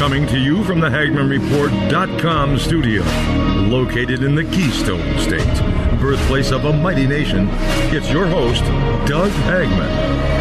Coming to you from the HagmannReport.com studio, located in the Keystone State, birthplace of a mighty nation, it's your host, Doug Hagmann.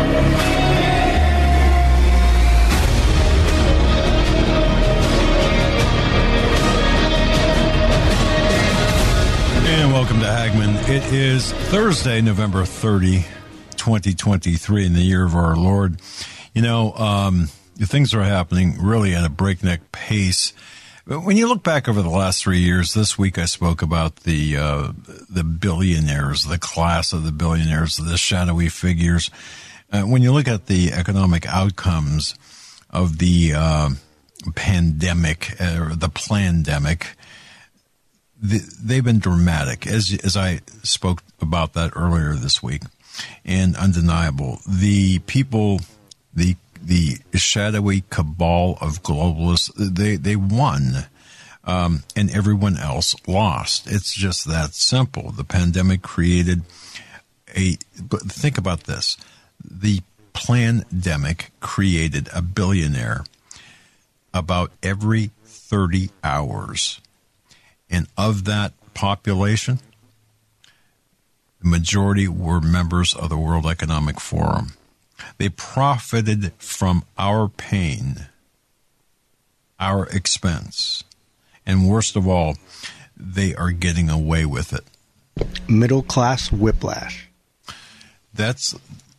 And welcome to Hagmann. It is Thursday, November 30, 2023, in the year of our Lord. You know, things are happening really at a breakneck pace. When you look back over the last 3 years, this week I spoke about the billionaires, the class of the billionaires, the shadowy figures. When you look at the economic outcomes of the pandemic, or the plandemic, they've been dramatic, as I spoke about that earlier this week, and undeniable. The people, the shadowy cabal of globalists, they won, and everyone else lost. It's just that simple. The pandemic created but think about this. The plandemic created a billionaire about every 30 hours. And of that population, the majority were members of the World Economic Forum. They profited from our pain, our expense, and worst of all, they are getting away with it. Middle class whiplash. That's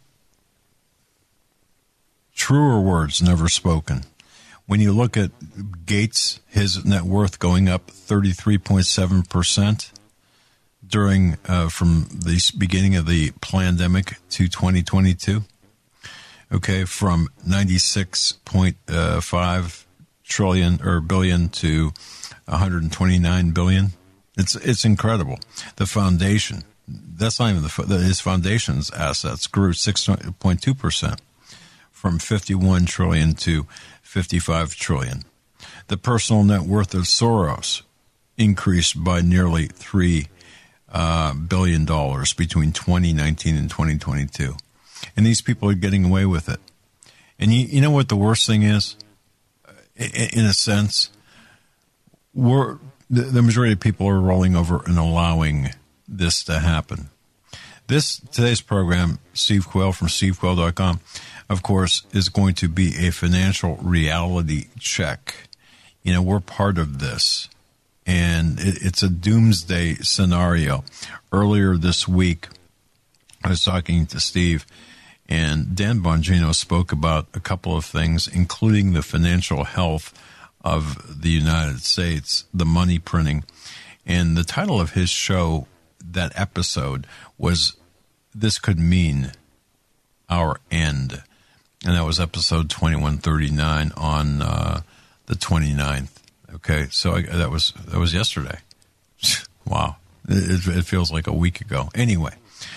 truer words never spoken. When you look at Gates, his net worth going up 33.7% during from the beginning of the pandemic to 2022. Okay, from 96.5 trillion or billion to 129 billion. It's incredible. The foundation, that's not even his foundation's assets grew 6.2% from 51 trillion to 55 trillion. The personal net worth of Soros increased by nearly $3 billion between 2019 and 2022. And these people are getting away with it. And you know what the worst thing is? In a sense, the majority of people are rolling over and allowing this to happen. Today's program, Steve Quayle from stevequayle.com, of course, is going to be a financial reality check. You know, we're part of this, and it's a doomsday scenario. Earlier this week, I was talking to Steve, and Dan Bongino spoke about a couple of things, including the financial health of the United States, the money printing. And the title of his show, that episode, was "This Could Mean Our End." And that was episode 2139 on the 29th. Okay, so that was yesterday. Wow, it feels like a week ago. Anyway,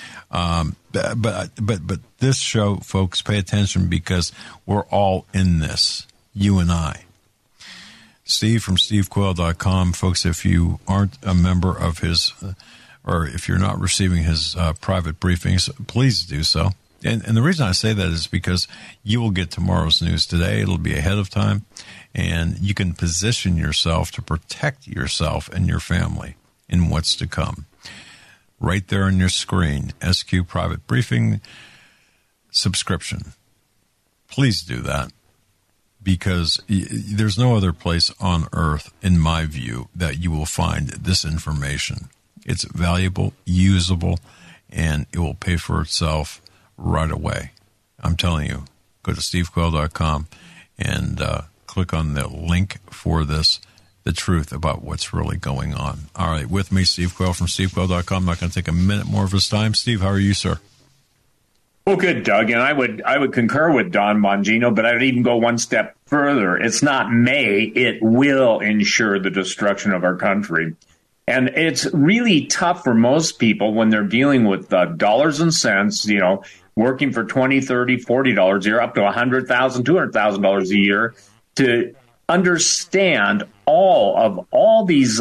but this show, folks, pay attention because we're all in this. You and I. Steve from stevequayle.com, folks. If you aren't a member of his, or if you're not receiving his private briefings, please do so. And the reason I say that is because you will get tomorrow's news today. It'll be ahead of time, and you can position yourself to protect yourself and your family in what's to come. Right there on your screen, SQ Private Briefing subscription. Please do that, because there's no other place on earth, in my view, that you will find this information. It's valuable, usable, and it will pay for itself right away. I'm telling you, go to stevequayle.com and click on the link for this, the truth about what's really going on. All right, with me, Steve Quayle from stevequayle.com. I'm not going to take a minute more of his time. Steve, how are you, sir? Well, good, Doug. And I would concur with Don Bongino, but I would even go one step further. It's not may, it will ensure the destruction of our country. And it's really tough for most people when they're dealing with dollars and cents, you know, working for $20, $30, $40 a year, up to $100,000, $200,000 a year, to understand all these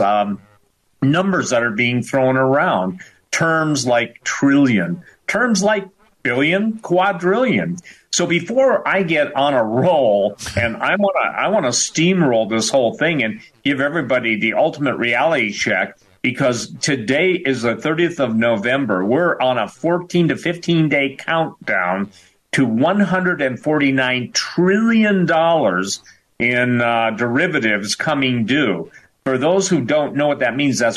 numbers that are being thrown around. Terms like trillion, terms like billion, quadrillion. So before I get on a roll, and I want to steamroll this whole thing and give everybody the ultimate reality check, because today is the 30th of November. We're on a 14 to 15 day countdown to $149 trillion in derivatives coming due. For those who don't know what that means, that's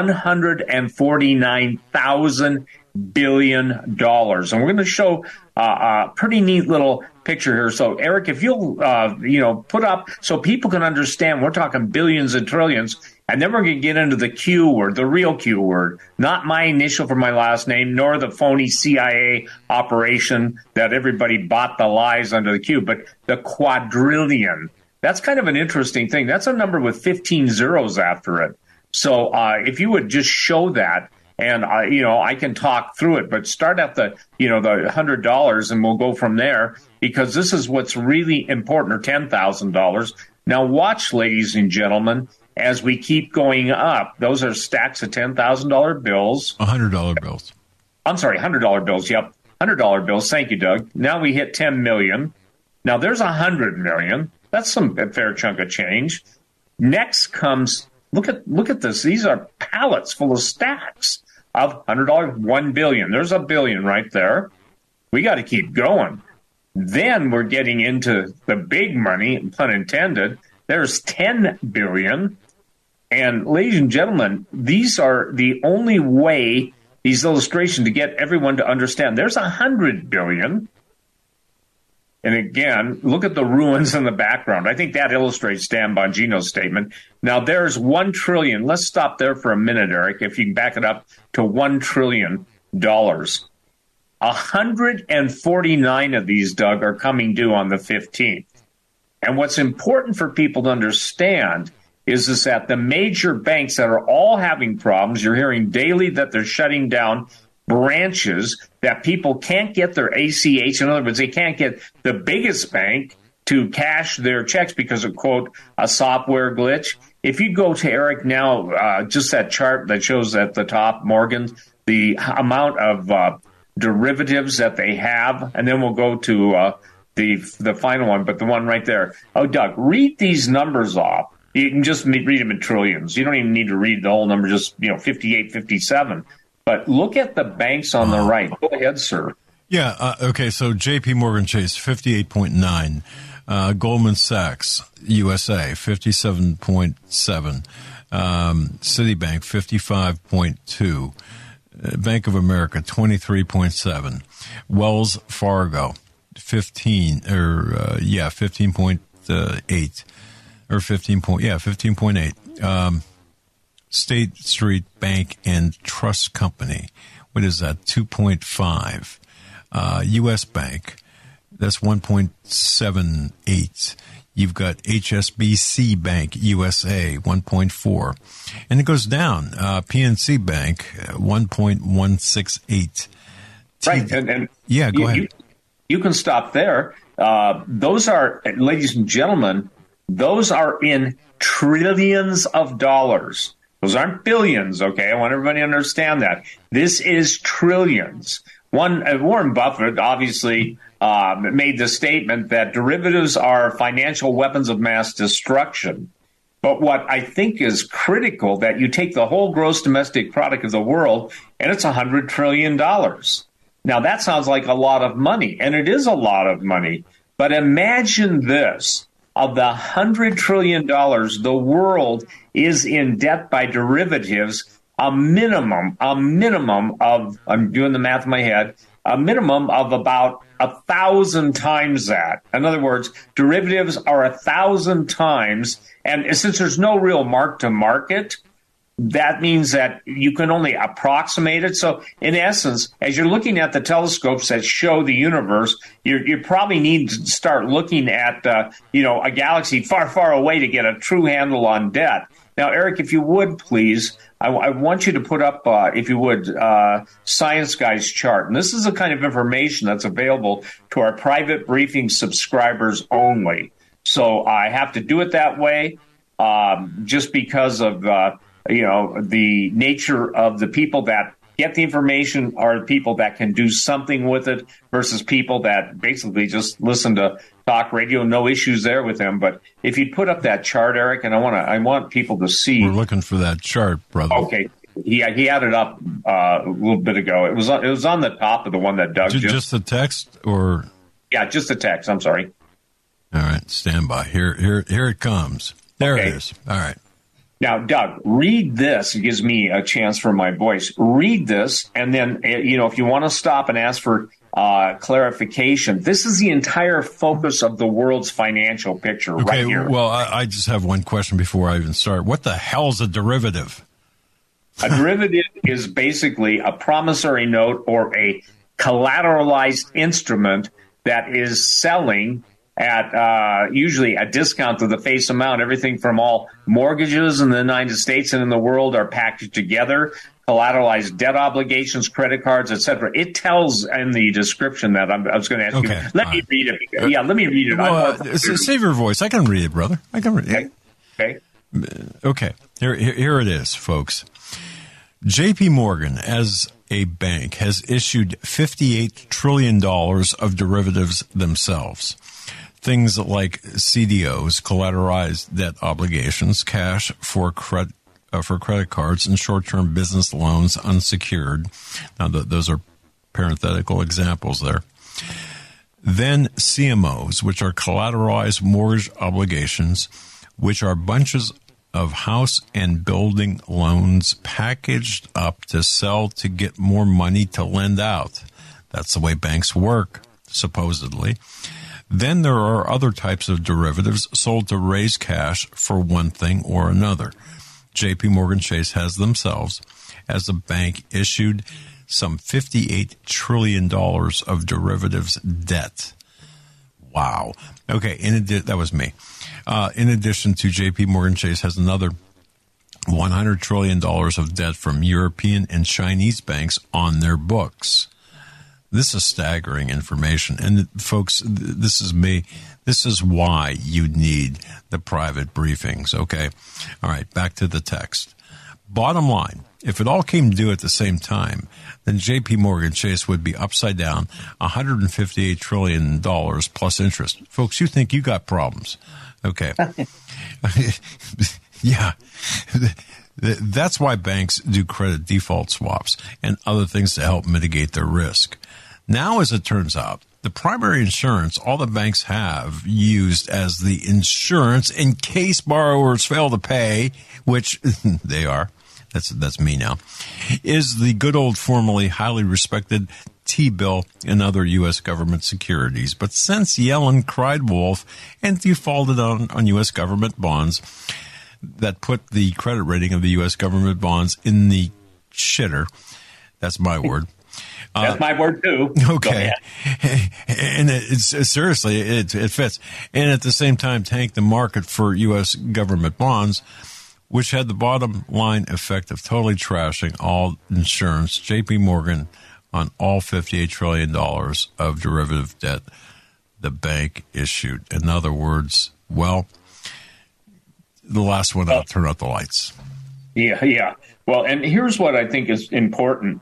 $149,000 billion. And we're going to show a pretty neat little picture here. So, Eric, if you'll, put up so people can understand, we're talking billions and trillions, and then we're going to get into the Q word, the real Q word, not my initial for my last name, nor the phony CIA operation that everybody bought the lies under the Q, but the quadrillion. That's kind of an interesting thing. That's a number with 15 zeros after it. So if you would just show that, and I can talk through it, but start at the $100 and we'll go from there, because this is what's really important, or $10,000. Now watch, ladies and gentlemen, as we keep going up. Those are stacks of $10,000 bills. $100 bills. I'm sorry, $100 bills. Yep, $100 bills. Thank you, Doug. Now we hit 10 million. Now there's 100 million. That's a fair chunk of change. Next comes, look at this. These are pallets full of stacks of $100, 1 billion. There's a billion right there. We got to keep going. Then we're getting into the big money, pun intended. There's 10 billion. And ladies and gentlemen, these are the only way, these illustrations, to get everyone to understand. There's 100 billion. And again, look at the ruins in the background. I think that illustrates Dan Bongino's statement. Now, there's 1 trillion. Let's stop there for a minute, Eric, if you can back it up to $1 trillion. 149 of these, Doug, are coming due on the 15th. And what's important for people to understand is that the major banks that are all having problems, you're hearing daily that they're shutting down branches, that people can't get their ACH. In other words, they can't get the biggest bank to cash their checks because of, quote, a software glitch. If you go to Eric now, just that chart that shows at the top, Morgan, the amount of derivatives that they have, and then we'll go to the final one, but the one right there. Oh, Doug, read these numbers off. You can just read them in trillions. You don't even need to read the whole number, just 58, 57. But look at the banks on the right. Go ahead, sir. Yeah. Okay. So J.P. Morgan Chase, 58.9. Goldman Sachs, USA, 57.7. Citibank, 55.2. Bank of America, 23.7. Wells Fargo, 15.8. Or 15.8. State Street Bank and Trust Company. What is that? 2.5. U.S. Bank, that's 1.78. You've got HSBC Bank USA, 1.4. And it goes down. PNC Bank, 1.168. Right. And yeah, go ahead. You can stop there. Those are, ladies and gentlemen, those are in trillions of dollars. Those aren't billions, okay? I want everybody to understand that. This is trillions. Warren Buffett obviously made the statement that derivatives are financial weapons of mass destruction. But what I think is critical, that you take the whole gross domestic product of the world, and it's $100 trillion. Now, that sounds like a lot of money, and it is a lot of money. But imagine this. Of the $100 trillion, the world is in debt by derivatives, a minimum of, I'm doing the math in my head, a minimum of about 1,000 times that. In other words, derivatives are 1,000 times, and since there's no real mark to market, that means that you can only approximate it. So in essence, as you're looking at the telescopes that show the universe, you probably need to start looking at, a galaxy far, far away to get a true handle on debt. Now, Eric, if you would, please, I want you to put up, if you would, Science Guy's chart. And this is the kind of information that's available to our private briefing subscribers only. So I have to do it that way just because of the nature of the people that get the information are people that can do something with it versus people that basically just listen to talk radio. No issues there with them. But if you put up that chart, Eric, and I want people to see. We're looking for that chart, brother. Okay. He had it up a little bit ago. It was on the top of the one that Doug just the text, or just the text. I'm sorry. All right, stand by. Here it comes. There it is. All right. Now, Doug, read this. It gives me a chance for my voice. Read this, and then if you want to stop and ask for clarification, this is the entire focus of the world's financial picture right here. Well, I just have one question before I even start. What the hell is a derivative? A derivative is basically a promissory note or a collateralized instrument that is selling at usually a discount to the face amount. Everything from all mortgages in the United States and in the world are packaged together, collateralized debt obligations, credit cards, etc. It tells in the description that I was going to ask you. Let me read it. Yeah, let me read it. Well, save your voice. I can read it, brother. I can read it. Okay. Here it is, folks. J.P. Morgan, as a bank, has issued $58 trillion of derivatives themselves. Things like CDOs, collateralized debt obligations, cash for credit cards, and short-term business loans unsecured. Now, those are parenthetical examples there. Then CMOs, which are collateralized mortgage obligations, which are bunches of house and building loans packaged up to sell to get more money to lend out. That's the way banks work, supposedly. Then there are other types of derivatives sold to raise cash for one thing or another. J.P. Morgan Chase has themselves, as a bank, issued some $58 trillion of derivatives debt. Wow. Okay, that was me. In addition to J.P. Morgan Chase has another $100 trillion of debt from European and Chinese banks on their books. This is staggering information. And folks, this is me. This is why you need the private briefings, okay? All right, back to the text. Bottom line, if it all came due at the same time, then J.P. Morgan Chase would be upside down $158 trillion plus interest. Folks, you think you got problems. Okay. Yeah. That's why banks do credit default swaps and other things to help mitigate their risk. Now, as it turns out, the primary insurance all the banks have used as the insurance in case borrowers fail to pay, which they are, that's me now, is the good old formerly highly respected T-bill and other U.S. government securities. But since Yellen cried wolf and defaulted on U.S. government bonds that put the credit rating of the U.S. government bonds in the shitter, that's my word. That's my word too. Okay. And it's seriously, it fits. And at the same time, tank the market for U.S. government bonds, which had the bottom line effect of totally trashing all insurance, J.P. Morgan, on all $58 trillion of derivative debt the bank issued. In other words, well, the last one out, turn out the lights. Yeah. Well, and here's what I think is important.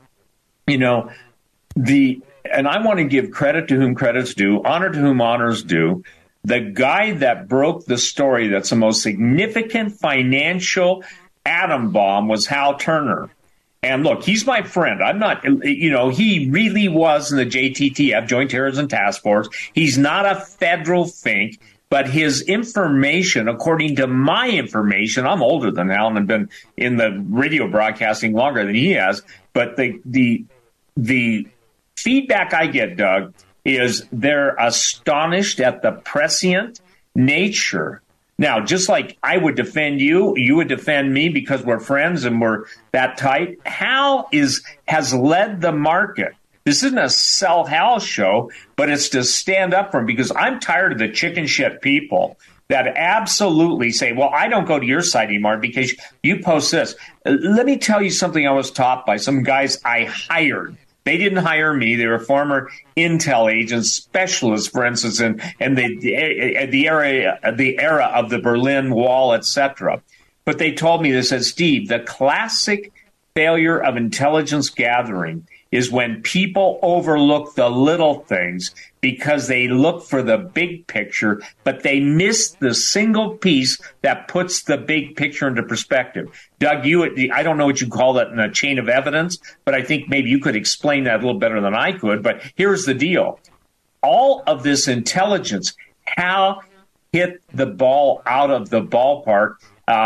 And I want to give credit to whom credit's due, honor to whom honor's due. The guy that broke the story that's the most significant financial atom bomb was Hal Turner. And look, he's my friend. I'm not, he really was in the JTTF, Joint Terrorism Task Force. He's not a federal think, but his information, according to my information, I'm older than Hal and have been in the radio broadcasting longer than he has. But the feedback I get, Doug, is they're astonished at the prescient nature. Now, just like I would defend you, you would defend me because we're friends and we're that tight. Hal has led the market. This isn't a sell Hal show, but it's to stand up for him because I'm tired of the chicken shit people that absolutely say, well, I don't go to your site anymore because you post this. Let me tell you something I was taught by some guys I hired. They didn't hire me. They were former intel agents, specialists, for instance, in the era of the Berlin Wall, etc. But they told me, they said, Steve, the classic failure of intelligence gathering is when people overlook the little things because they look for the big picture, but they miss the single piece that puts the big picture into perspective. Doug, I don't know what you call that in a chain of evidence, but I think maybe you could explain that a little better than I could. But here's the deal. All of this intelligence, how hit the ball out of the ballpark,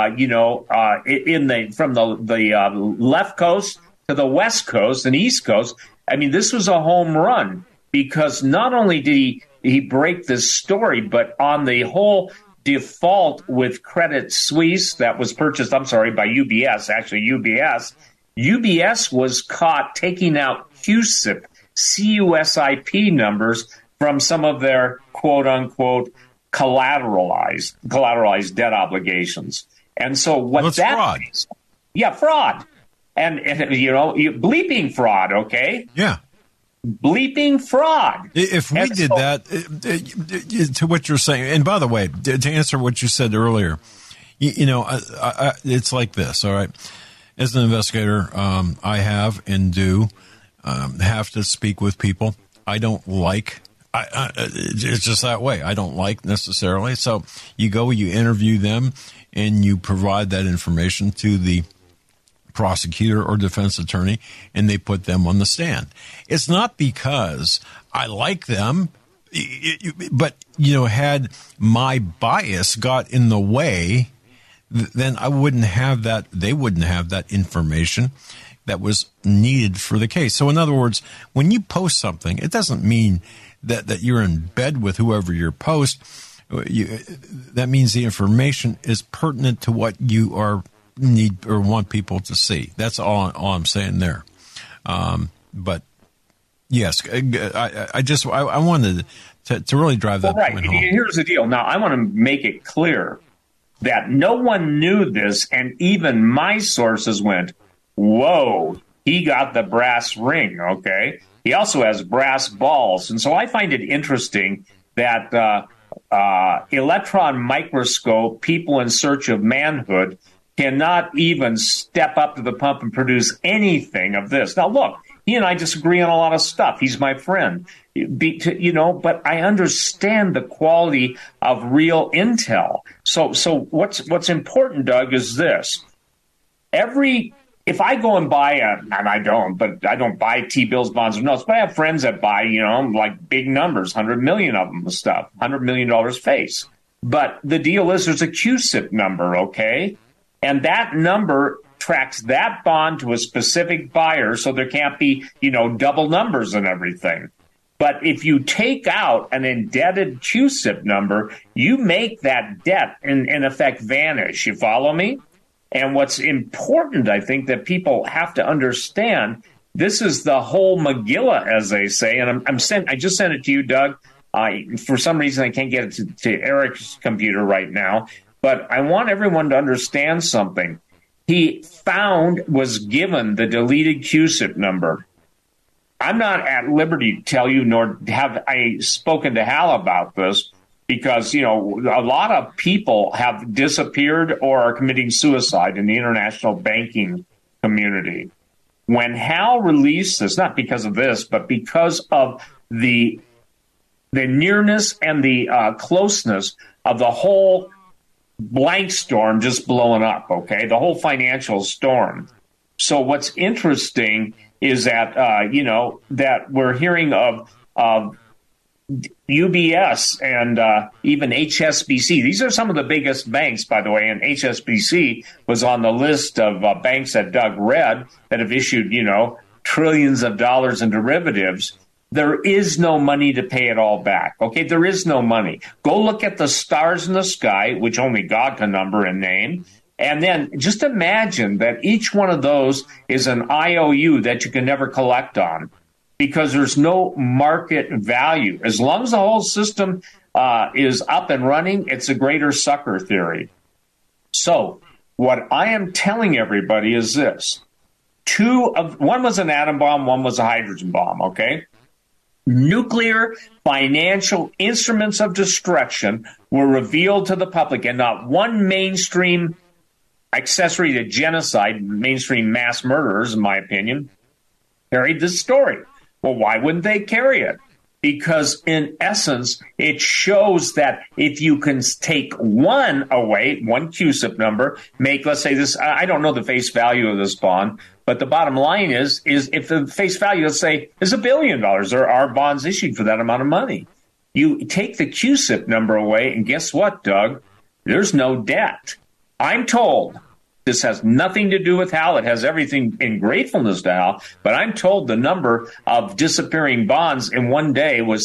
from the left coast to the West Coast and East Coast. I mean, this was a home run because not only did he break this story, but on the whole default with Credit Suisse that was purchased, by UBS, UBS was caught taking out CUSIP numbers from some of their quote unquote collateralized debt obligations. And so fraud. Yeah, fraud. And bleeping fraud, okay? Yeah. Bleeping fraud. If we did that, to what you're saying, and by the way, to answer what you said earlier, it's like this, all right? As an investigator, I have and do have to speak with people I don't like. It's just that way. I don't like necessarily. So you interview them, and you provide that information to the prosecutor or defense attorney, and they put them on the stand. It's not because I like them, but, had my bias got in the way, then I wouldn't have that. They wouldn't have that information that was needed for the case. So in other words, when you post something, it doesn't mean that you're in bed with whoever you post. That means the information is pertinent to what you need or want people to see. That's all I'm saying there. But yes, I wanted to really drive that point home. Here's the deal. Now I want to make it clear that no one knew this, and even my sources went, "Whoa, he got the brass ring." Okay. He also has brass balls. And so I find it interesting that electron microscope people in search of manhood cannot even step up to the pump and produce anything of this. Now, look, he and I disagree on a lot of stuff. He's my friend, but I understand the quality of real intel. So what's important, Doug, is this. If I go and buy and I don't buy T-bills, bonds, or notes, but I have friends that buy, like big numbers, 100 million of them, stuff, $100 million face. But the deal is there's a CUSIP number, okay? And that number tracks that bond to a specific buyer, so there can't be, double numbers and everything. But if you take out an indebted CUSIP number, you make that debt, in effect, vanish. You follow me? And what's important, I think, that people have to understand, this is the whole Megillah, as they say. And I just sent it to you, Doug. For some reason, I can't get it to Eric's computer right now. But I want everyone to understand something. He was given the deleted CUSIP number. I'm not at liberty to tell you, nor have I spoken to Hal about this, because, a lot of people have disappeared or are committing suicide in the international banking community. When Hal released this, not because of this, but because of the nearness and the closeness of the whole blank storm just blowing up, okay? The whole financial storm. So what's interesting is that, that we're hearing of UBS and even HSBC. These are some of the biggest banks, by the way, and HSBC was on the list of banks that Doug read that have issued, trillions of dollars in derivatives. There is no money to pay it all back. Okay, there is no money. Go look at the stars in the sky, which only God can number and name. And then just imagine that each one of those is an IOU that you can never collect on, because there's no market value. As long as the whole system is up and running, it's a greater sucker theory. So what I am telling everybody is this. One was an atom bomb, one was a hydrogen bomb, okay? Nuclear financial instruments of destruction were revealed to the public, and not one mainstream accessory to genocide, mainstream mass murderers, in my opinion, carried this story. Well, why wouldn't they carry it? Because in essence, it shows that if you can take one away, one CUSIP number, make, let's say this, I don't know the face value of this bond, but the bottom line is if the face value, let's say, is $1 billion, there are bonds issued for that amount of money. You take the CUSIP number away, and guess what, Doug? There's no debt. I'm told this has nothing to do with Hal. It has everything in gratefulness to Hal. But I'm told the number of disappearing bonds in one day was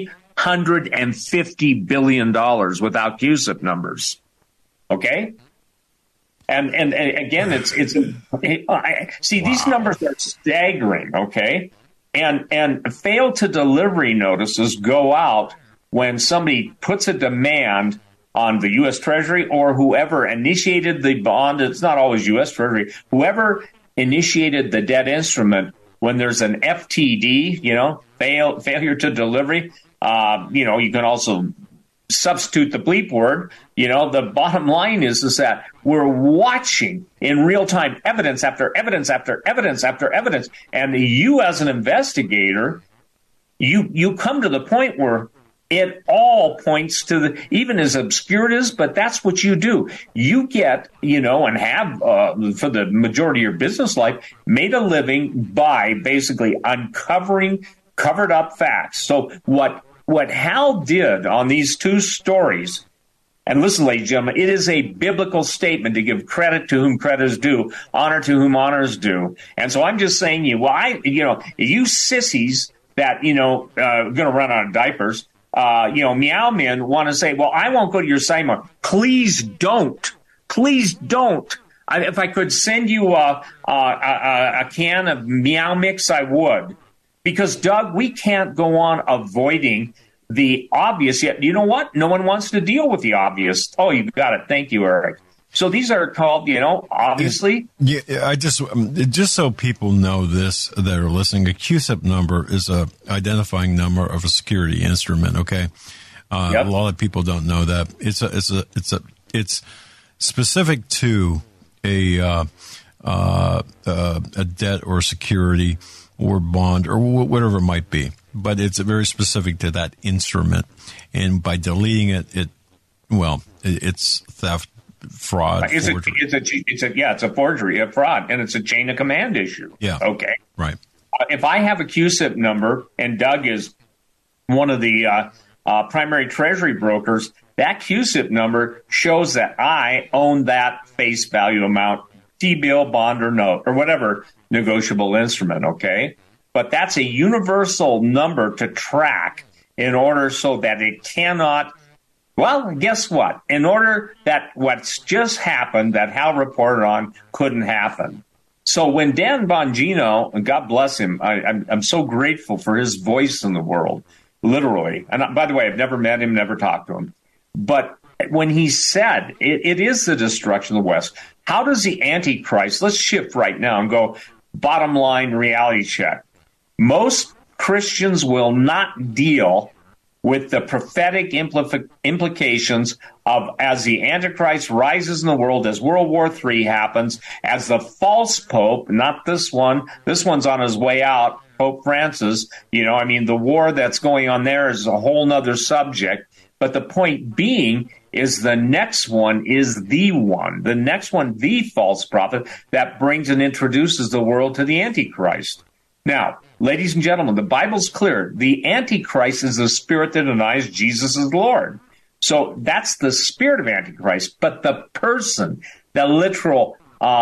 $350 billion without CUSIP numbers. Okay? And again, see, these numbers are staggering, okay? And fail to delivery notices go out when somebody puts a demand on the U.S. Treasury or whoever initiated the bond. It's not always U.S. Treasury. Whoever initiated the debt instrument, when there's an FTD, failure to delivery, you can also substitute the bleep word. The bottom line is that we're watching in real time evidence after evidence after evidence after evidence. And you, as an investigator, you come to the point where it all points to even as obscure it is, but that's what you do. You get, and have for the majority of your business life, made a living by basically uncovering covered up facts. So what Hal did on these two stories, and listen, ladies and gentlemen, it is a biblical statement to give credit to whom credit is due, honor to whom honor is due. And so I'm just saying you sissies that, going to run out of diapers, meow men want to say, well, I won't go to your site anymore. Please don't. Please don't. If I could send you a can of Meow Mix, I would. Because, Doug, we can't go on avoiding the obvious yet. You know what? No one wants to deal with the obvious. Oh, you got it. Thank you, Eric. So these are called, obviously. Yeah, I just so people know this that are listening, a CUSIP number is a identifying number of a security instrument. Okay, yep. A lot of people don't know that. It's specific to a debt or security or bond or whatever it might be, but it's very specific to that instrument. And by deleting it's theft. Fraud. It's a forgery, a fraud, and it's a chain of command issue. Yeah. Okay. Right. If I have a CUSIP number and Doug is one of the primary treasury brokers, that CUSIP number shows that I own that face value amount, T-bill, bond, or note, or whatever negotiable instrument. Okay. But that's a universal number to track in order so that it cannot. Well, guess what? In order that what's just happened that Hal reported on couldn't happen. So when Dan Bongino, and God bless him, I'm so grateful for his voice in the world, literally. And by the way, I've never met him, never talked to him. But when he said it is the destruction of the West, how does the Antichrist, let's shift right now and go bottom line reality check. Most Christians will not deal with the prophetic implications of as the Antichrist rises in the world, as World War III happens, as the false Pope, not this one's on his way out, Pope Francis, the war that's going on there is a whole nother subject. But the point being is the next one is the one. The next one, the false prophet, that brings and introduces the world to the Antichrist. Now, ladies and gentlemen, the Bible's clear. The Antichrist is the spirit that denies Jesus is Lord. So that's the spirit of Antichrist. But the person, the literal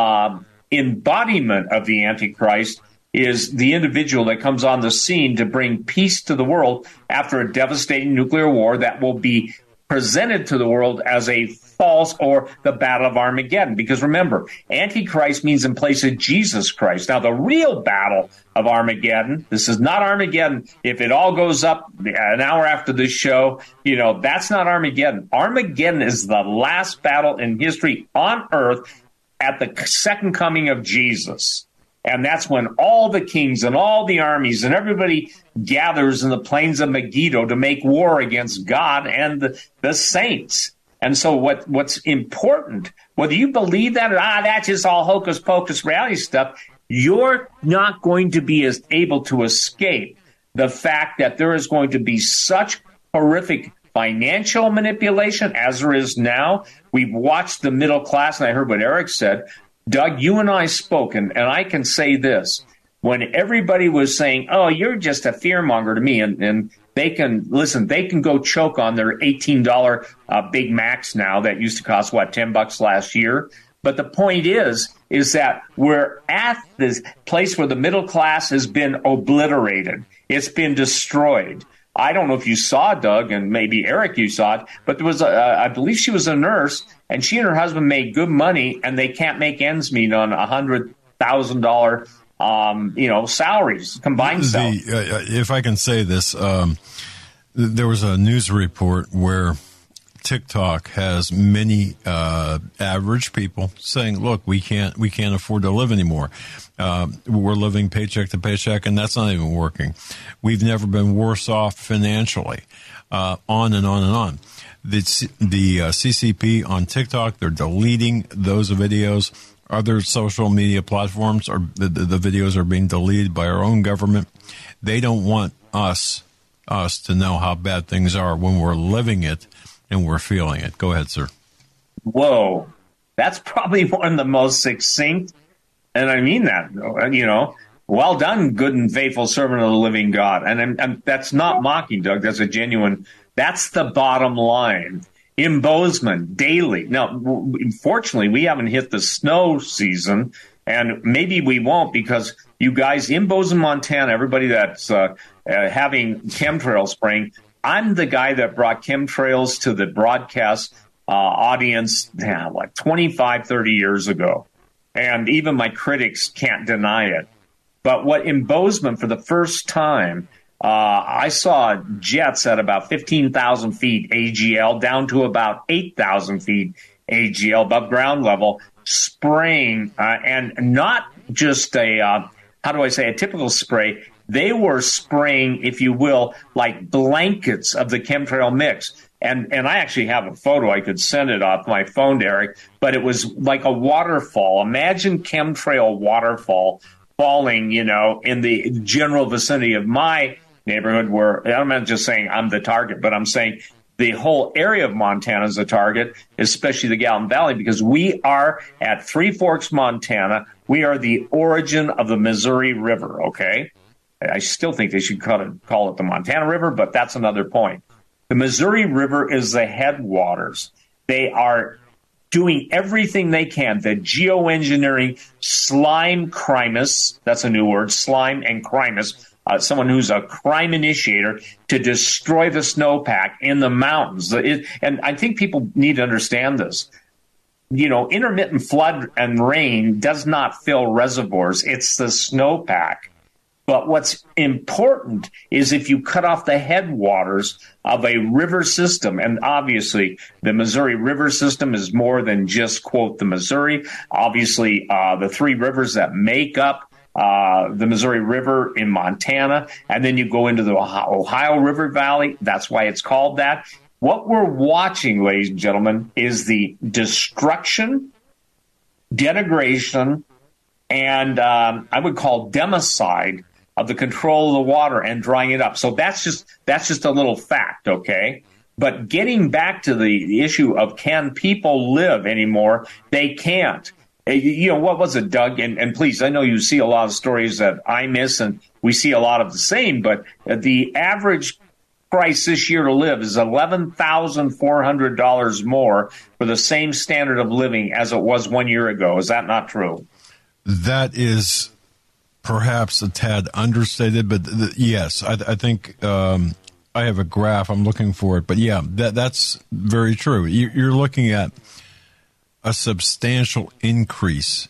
embodiment of the Antichrist is the individual that comes on the scene to bring peace to the world after a devastating nuclear war that will be presented to the world as a false or the battle of Armageddon. Because remember, Antichrist means in place of Jesus Christ. Now, the real battle of Armageddon, this is not Armageddon. If it all goes up an hour after this show, that's not Armageddon. Armageddon is the last battle in history on earth at the second coming of Jesus. And that's when all the kings and all the armies and everybody gathers in the plains of Megiddo to make war against God and the saints. And so what's important, whether you believe that or that's just all hocus pocus reality stuff, you're not going to be able to escape the fact that there is going to be such horrific financial manipulation as there is now. We've watched the middle class, and I heard what Eric said. Doug, you and I spoke, and I can say this. When everybody was saying, oh, you're just a fearmonger to me, and they can go choke on their $18 Big Macs now that used to cost, $10 last year. But the point is that we're at this place where the middle class has been obliterated. It's been destroyed. I don't know if you saw, Doug, and maybe Eric, you saw it, but there was, I believe she was a nurse, and she and her husband made good money, and they can't make ends meet on $100,000 salaries, combined salaries. If I can say this, there was a news report where TikTok has many average people saying, "Look, we can't afford to live anymore. We're living paycheck to paycheck, and that's not even working. We've never been worse off financially." On and on and on. The CCP on TikTok, they're deleting those videos. Other social media platforms the videos are being deleted by our own government. They don't want us to know how bad things are when we're living it and we're feeling it. Go ahead, sir. Whoa, that's probably one of the most succinct, and I mean that. Well done, good and faithful servant of the living God. And that's not mocking, Doug. That's a genuine. That's the bottom line. In Bozeman, daily. Now, fortunately, we haven't hit the snow season, and maybe we won't because you guys in Bozeman, Montana, everybody that's having chemtrail spraying, I'm the guy that brought chemtrails to the broadcast audience 25, 30 years ago. And even my critics can't deny it. But what in Bozeman, for the first time, I saw jets at about 15,000 feet AGL down to about 8,000 feet AGL above ground level, spraying, and not just a typical spray. They were spraying, if you will, like blankets of the chemtrail mix. And I actually have a photo. I could send it off my phone, Derek, but it was like a waterfall. Imagine chemtrail waterfall falling, in the general vicinity of my neighborhood, where I'm not just saying I'm the target, but I'm saying the whole area of Montana is a target, especially the Gallatin Valley, because we are at Three Forks, Montana. We are the origin of the Missouri River, okay? I still think they should call it the Montana River, but that's another point. The Missouri River is the headwaters. They are doing everything they can. The geoengineering, slime crimus, that's a new word, slime and crimus, someone who's a crime initiator to destroy the snowpack in the mountains. And I think people need to understand this. Intermittent flood and rain does not fill reservoirs. It's the snowpack. But what's important is if you cut off the headwaters of a river system, and obviously the Missouri River system is more than just, quote, the Missouri. Obviously, the three rivers that make up the Missouri River in Montana, and then you go into the Ohio River Valley. That's why it's called that. What we're watching, ladies and gentlemen, is the destruction, denigration, and I would call democide of the control of the water and drying it up. So that's just a little fact, okay? But getting back to the issue of can people live anymore, they can't. What was it, Doug? And please, I know you see a lot of stories that I miss, and we see a lot of the same, but the average price this year to live is $11,400 more for the same standard of living as it was 1 year ago. Is that not true? That is perhaps a tad understated, but yes, I think I have a graph. I'm looking for it, but yeah, that's very true. You're looking at a substantial increase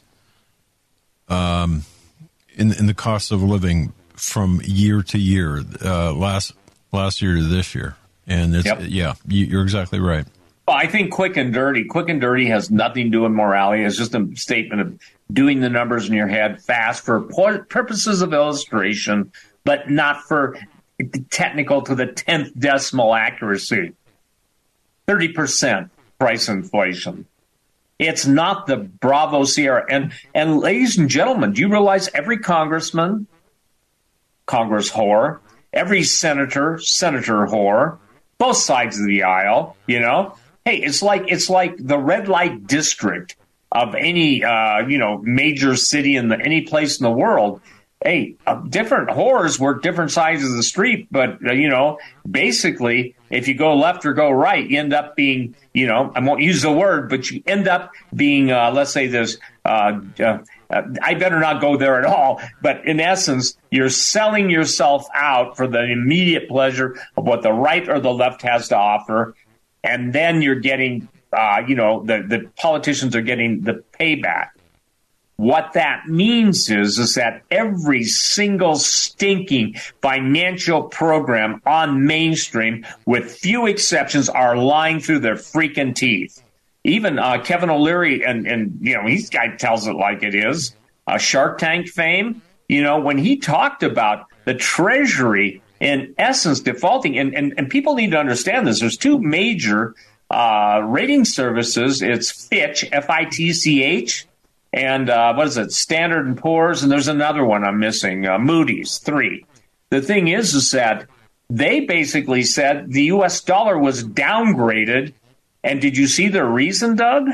in the cost of living from year to year, last year to this year, and it's you're exactly right. Well, I think quick and dirty has nothing to do with morality. It's just a statement of doing the numbers in your head fast for purposes of illustration, but not for technical to the 10th decimal accuracy. 30%. price inflation. It's not the Bravo Sierra. And ladies and gentlemen, do you realize every congressman, Congress whore, every senator whore, both sides of the aisle, you know? Hey, it's like the red light district of any, major city in any place in the world. Hey, different whores work different sides of the street, but, basically, if you go left or go right, you end up being, I won't use the word, but you end up being, let's say this, I better not go there at all. But in essence, you're selling yourself out for the immediate pleasure of what the right or the left has to offer. And then you're getting, the politicians are getting the payback. What that means is that every single stinking financial program on mainstream, with few exceptions, are lying through their freaking teeth. Even Kevin O'Leary, and this guy tells it like it is. Shark Tank fame, when he talked about the Treasury, in essence, defaulting, and people need to understand this. There's two major rating services. It's Fitch, F-I-T-C-H, and Standard & Poor's, and there's another one I'm missing, Moody's, 3. The thing is that they basically said the U.S. dollar was downgraded. And did you see the reason, Doug?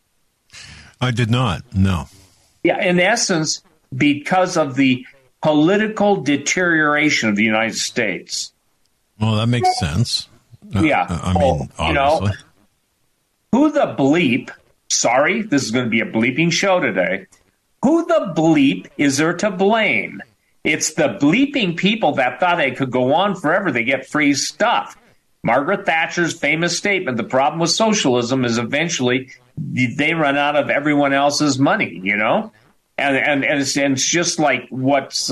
I did not, no. Yeah, in essence, because of the political deterioration of the United States. Well, that makes sense. Yeah. Obviously. Who the bleep, sorry, this is going to be a bleeping show today. Who the bleep is there to blame? It's the bleeping people that thought they could go on forever. They get free stuff. Margaret Thatcher's famous statement, the problem with socialism is eventually they run out of everyone else's money, And it's just like what's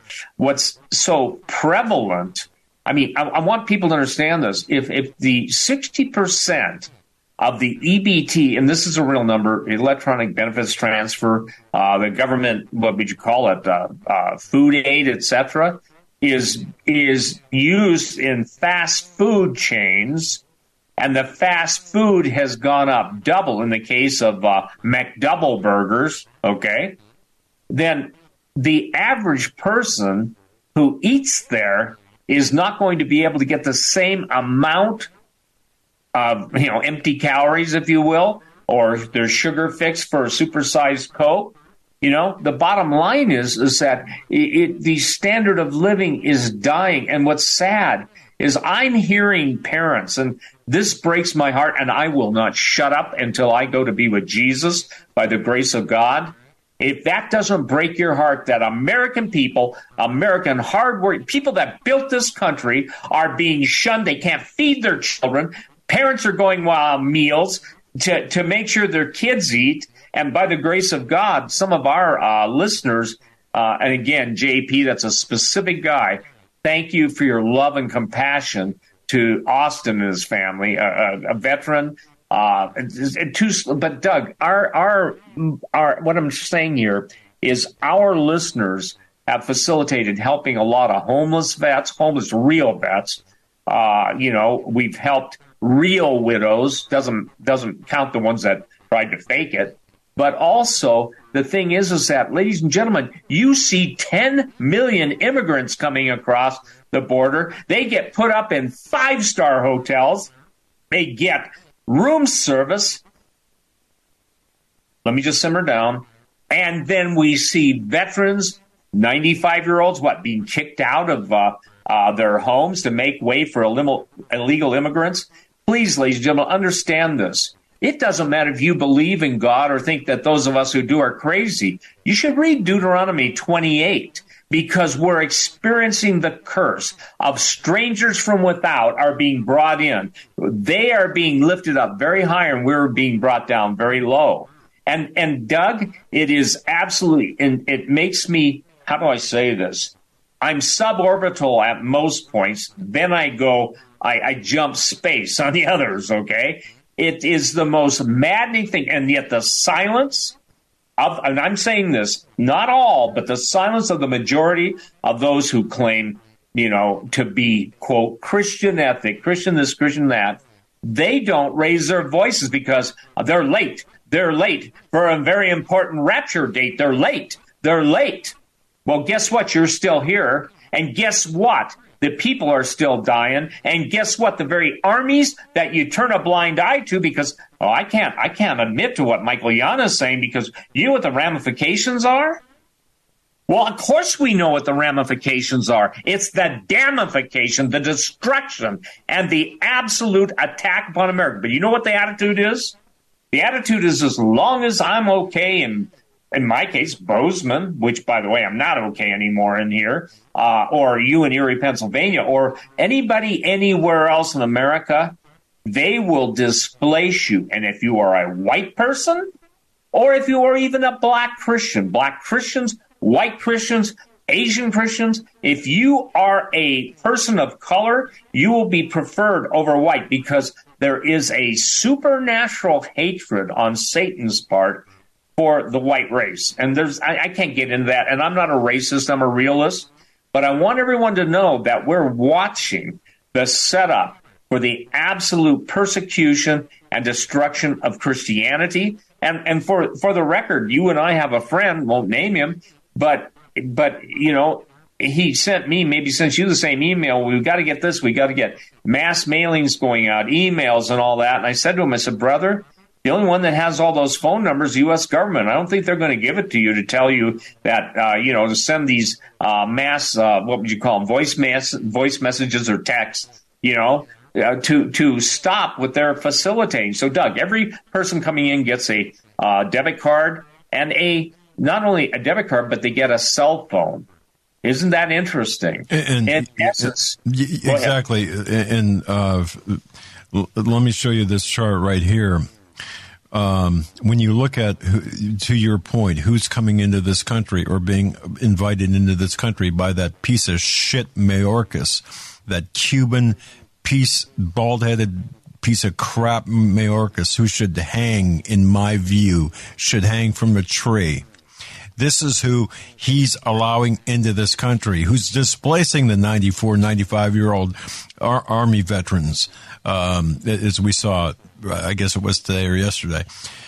so prevalent. I mean, I want people to understand this. If the 60% of the EBT, and this is a real number, electronic benefits transfer, the government, what would you call it, food aid, etc., is used in fast food chains, and the fast food has gone up double in the case of McDouble burgers, okay? Then the average person who eats there is not going to be able to get the same amount of, empty calories, if you will, or their sugar fix for a supersized Coke. The bottom line is that the standard of living is dying. And what's sad is I'm hearing parents, and this breaks my heart, and I will not shut up until I go to be with Jesus by the grace of God. If that doesn't break your heart, that American people, American hardworking people that built this country are being shunned. They can't feed their children. Parents are going wild meals to make sure their kids eat. And by the grace of God, some of our listeners, and again, JP, that's a specific guy, thank you for your love and compassion to Austin and his family, a veteran. But Doug, our what I'm saying here is our listeners have facilitated helping a lot of homeless real vets. We've helped real widows. Doesn't count the ones that tried to fake it. But also, the thing is that, ladies and gentlemen, you see 10 million immigrants coming across the border. They get put up in 5-star hotels. They get room service. Let me just simmer down. And then we see veterans, 95-year-olds, being kicked out of their homes to make way for illegal immigrants. Please, ladies and gentlemen, understand this. It doesn't matter if you believe in God or think that those of us who do are crazy. You should read Deuteronomy 28, because we're experiencing the curse of strangers from without are being brought in. They are being lifted up very high, and we're being brought down very low. And Doug, it is absolutely, and it makes me, how do I say this? I'm suborbital at most points. Then I jump space on the others, okay? It is the most maddening thing, and yet the silence of, and I'm saying this, not all, but the silence of the majority of those who claim, to be, quote, Christian ethic, Christian this, Christian that, they don't raise their voices because they're late. They're late for a very important rapture date. They're late. They're late. Well, guess what? You're still here. And guess what? The people are still dying. And guess what? The very armies that you turn a blind eye to because, I can't admit to what Michael Yana is saying because you know what the ramifications are? Well, of course we know what the ramifications are. It's the damnification, the destruction, and the absolute attack upon America. But you know what the attitude is? The attitude is as long as I'm okay, and in my case, Bozeman, which, by the way, I'm not okay anymore in here, or you in Erie, Pennsylvania, or anybody anywhere else in America, they will displace you. And if you are a white person, or if you are even a black Christians, white Christians, Asian Christians, if you are a person of color, you will be preferred over white because there is a supernatural hatred on Satan's part for the white race. And I can't get into that. And I'm not a racist, I'm a realist. But I want everyone to know that we're watching the setup for the absolute persecution and destruction of Christianity. And for the record, you and I have a friend, won't name him, but you know, he sent me, maybe sent you the same email. We've got to get this. We got to get mass mailings going out, emails and all that. And I said to him, I said, brother, the only one that has all those phone numbers is the U.S. government. I don't think they're going to give it to you to tell you that, to send these mass, what would you call them, voice messages or texts, to stop what they're facilitating. So, Doug, every person coming in gets a debit card and not only a debit card, but they get a cell phone. Isn't that interesting? And in essence, exactly. And let me show you this chart right here. When you look at, to your point, who's coming into this country or being invited into this country by that piece of shit Mayorkas, that Cuban bald-headed piece of crap Mayorkas, who should hang, in my view, should hang from a tree. This is who he's allowing into this country, who's displacing the 94, 95-year-old Army veterans, as we saw, I guess it was today or yesterday.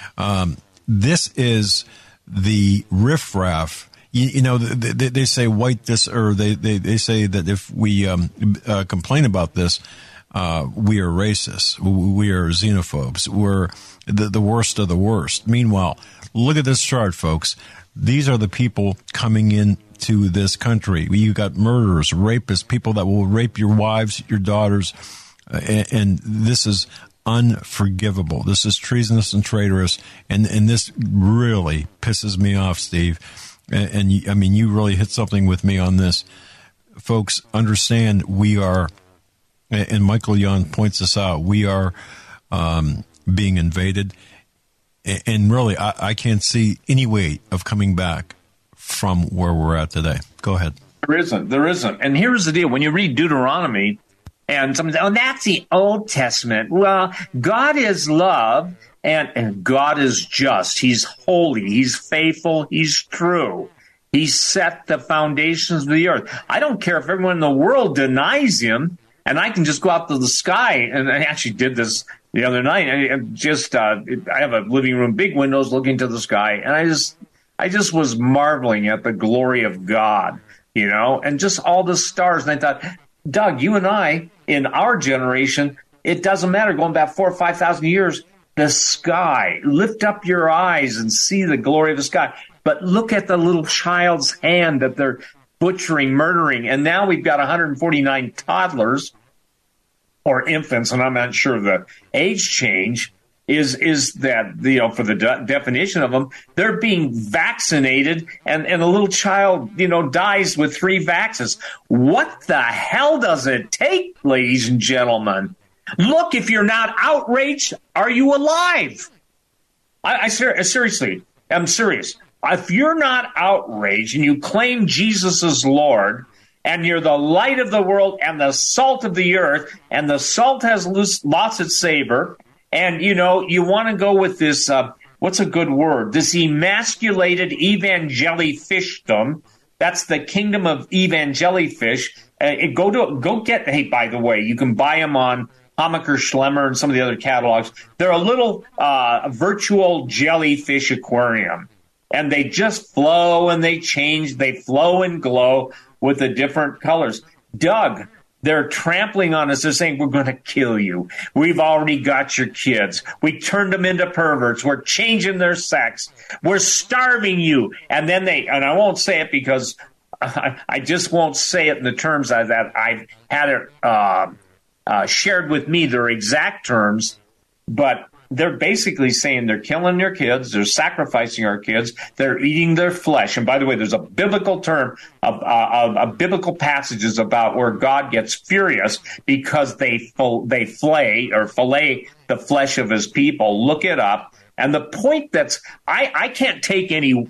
This is the riffraff. They say white this, or they say that if we complain about this, we are racist. We are xenophobes. We're the worst of the worst. Meanwhile, look at this chart, folks. These are the people coming into this country. You got murderers, rapists, people that will rape your wives, your daughters, and this is unforgivable. This is treasonous and traitorous, and this really pisses me off, Steve. And you really hit something with me on this. Folks, understand we are, and Michael Yon points this out, we are being invaded. And really, I can't see any way of coming back from where we're at today. Go ahead. There isn't. And here's the deal. When you read Deuteronomy, and someone says, that's the Old Testament. Well, God is love, and God is just. He's holy. He's faithful. He's true. He set the foundations of the earth. I don't care if everyone in the world denies him, and I can just go out to the sky. And I actually did this the other night. I have a living room, big windows looking to the sky, and I just was marveling at the glory of God, and just all the stars. And I thought, Doug, you and I, in our generation, it doesn't matter, going back 4,000 or 5,000 years, the sky, lift up your eyes and see the glory of the sky. But look at the little child's hand that they're butchering, murdering. And now we've got 149 toddlers or infants, and I'm not sure the age change is that, for the definition of them, they're being vaccinated, and a little child, dies with 3 vaccines. What the hell does it take, ladies and gentlemen? Look, if you're not outraged, are you alive? Seriously, I'm serious. If you're not outraged and you claim Jesus is Lord, and you're the light of the world and the salt of the earth, and the salt has lost its savor, and, you want to go with this, what's a good word? This emasculated evangelifishdom. That's the kingdom of evangelifish. Hey, by the way, you can buy them on Hammacher Schlemmer and some of the other catalogs. They're a little virtual jellyfish aquarium. And they just flow and they change. They flow and glow with the different colors. Doug, they're trampling on us. They're saying, we're going to kill you. We've already got your kids. We turned them into perverts. We're changing their sex. We're starving you. And then and I won't say it because I just won't say it in the terms that I've had it shared with me, their exact terms, but they're basically saying they're killing their kids, they're sacrificing our kids, they're eating their flesh. And by the way, there's a biblical term, a biblical passages about where God gets furious because they fillet the flesh of his people. Look it up. And the point I can't take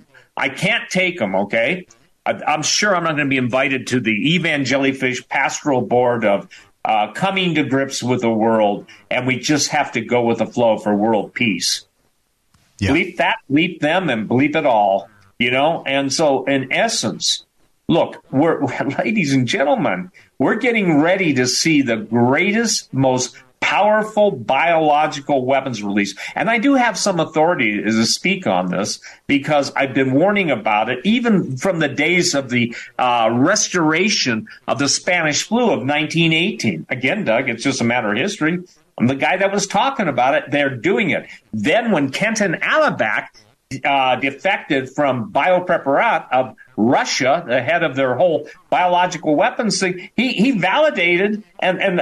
them, okay? I'm sure I'm not going to be invited to the Evangellyfish Pastoral Board of coming to grips with the world, and we just have to go with the flow for world peace. Yeah. Bleep that, bleep them, and bleep it all, And so, in essence, look, ladies and gentlemen, we're getting ready to see the greatest, most powerful biological weapons release. And I do have some authority to speak on this because I've been warning about it even from the days of the restoration of the Spanish flu of 1918. Again, Doug, it's just a matter of history. I'm the guy that was talking about it. They're doing it. Then when Kenton Alibek defected from Biopreparat of Russia, the head of their whole biological weapons thing, he validated and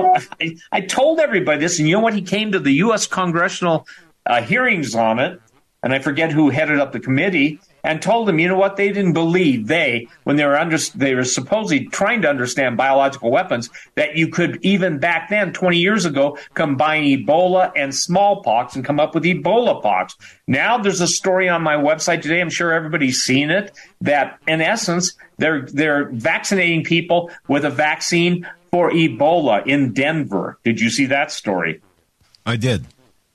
I told everybody this, and you know what? He came to the U.S. congressional hearings on it, and I forget who headed up the committee, and told them, you know what? They didn't believe when they were supposedly trying to understand biological weapons, that you could even back then, 20 years ago, combine Ebola and smallpox and come up with Ebola pox. Now there's a story on my website today. I'm sure everybody's seen it, that in essence, they're vaccinating people with a vaccine for Ebola in Denver. Did you see that story? I did.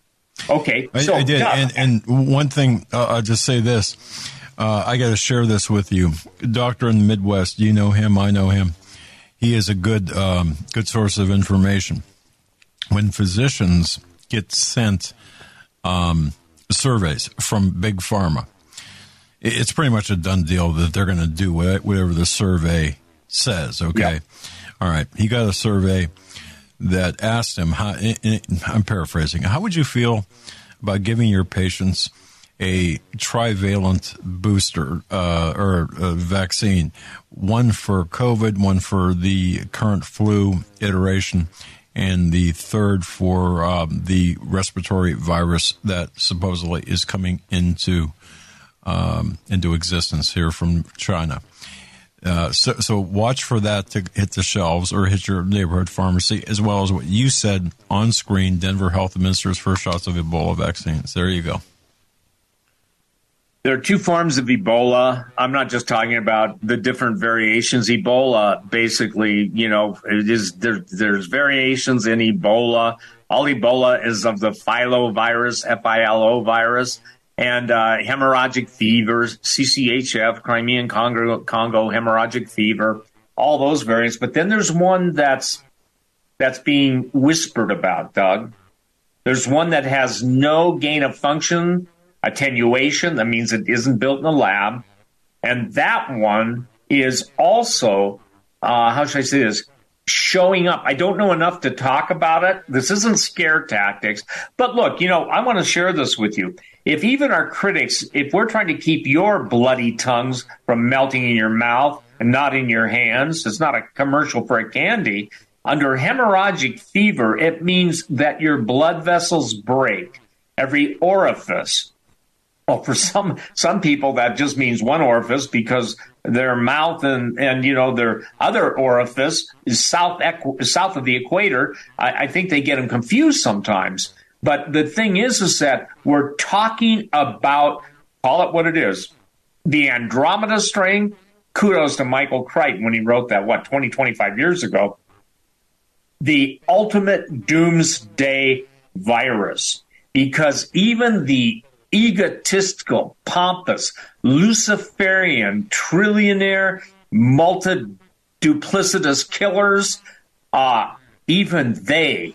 Okay. So, I did. And one thing, I'll just say this. I got to share this with you. Doctor in the Midwest, you know him, I know him. He is a good source of information. When physicians get sent surveys from Big Pharma, it's pretty much a done deal that they're going to do whatever the survey says, okay? Yep. All right. He got a survey that asked him, I'm paraphrasing, how would you feel about giving your patients a trivalent booster or a vaccine, one for COVID, one for the current flu iteration, and the third for the respiratory virus that supposedly is coming into existence here from China. So watch for that to hit the shelves or hit your neighborhood pharmacy, as well as what you said on screen. Denver Health administers first shots of Ebola vaccines. There you go. There are two forms of Ebola. I'm not just talking about the different variations. Ebola, basically, there's variations in Ebola. All Ebola is of the filovirus, FILO virus, and hemorrhagic fevers, CCHF, Crimean Congo hemorrhagic fever, all those variants. But then there's one that's being whispered about, Doug. There's one that has no gain of function, attenuation. That means it isn't built in a lab. And that one is also, how should I say this, showing up. I don't know enough to talk about it. This isn't scare tactics. But look, I want to share this with you. If even our critics, if we're trying to keep your bloody tongues from melting in your mouth and not in your hands, it's not a commercial for a candy. Under hemorrhagic fever, it means that your blood vessels break. Every orifice. Well, for some people, that just means one orifice because their mouth and their other orifice is south of the equator. I think they get them confused sometimes. But the thing is that we're talking about, call it what it is, the Andromeda strain. Kudos to Michael Crichton when he wrote that, 25 years ago. The ultimate doomsday virus. Because even the egotistical, pompous, Luciferian, trillionaire, multi-duplicitous killers, even they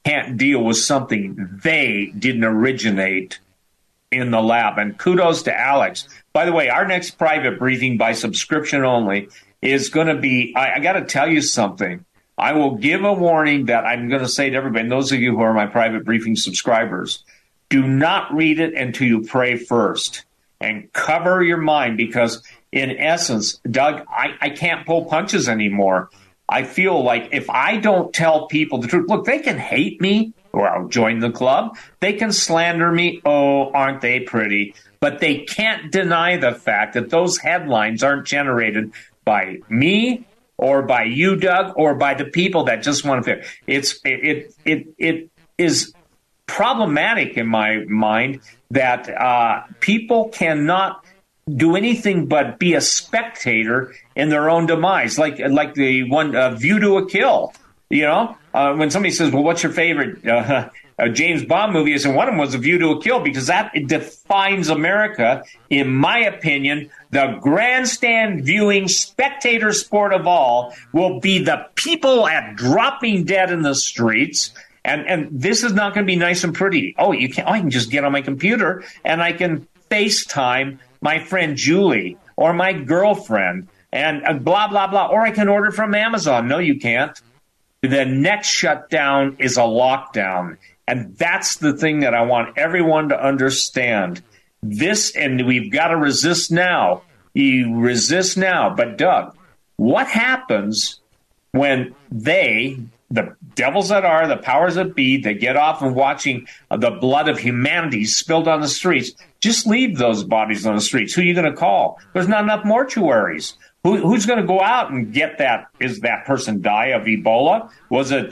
can't deal with something they didn't originate in the lab. And kudos to Alex. By the way, our next private briefing by subscription only is going to be, I got to tell you something. I will give a warning that I'm going to say to everybody, and those of you who are my private briefing subscribers, do not read it until you pray first and cover your mind, because in essence, Doug, I can't pull punches anymore. I feel like if I don't tell people the truth, look, they can hate me or I'll join the club. They can slander me. Oh, aren't they pretty? But they can't deny the fact that those headlines aren't generated by me or by you, Doug, or by the people that just want to fit. It is problematic in my mind that people cannot do anything but be a spectator in their own demise, like the one View to a Kill. You know, when somebody says, "Well, what's your favorite James Bond movie?" And one of them was A View to a Kill, because that defines America, in my opinion. The grandstand viewing spectator sport of all will be the people at dropping dead in the streets. And this is not going to be nice and pretty. Oh, I can just get on my computer and I can FaceTime my friend Julie or my girlfriend and blah, blah, blah. Or I can order from Amazon. No, you can't. The next shutdown is a lockdown. And that's the thing that I want everyone to understand. This, and we've got to resist now. You resist now. But Doug, what happens when the devils that are, the powers that be, they get off and watching the blood of humanity spilled on the streets? Just leave those bodies on the streets. Who are you going to call? There's not enough mortuaries. Who's going to go out and get that? Is that person die of Ebola? Was it,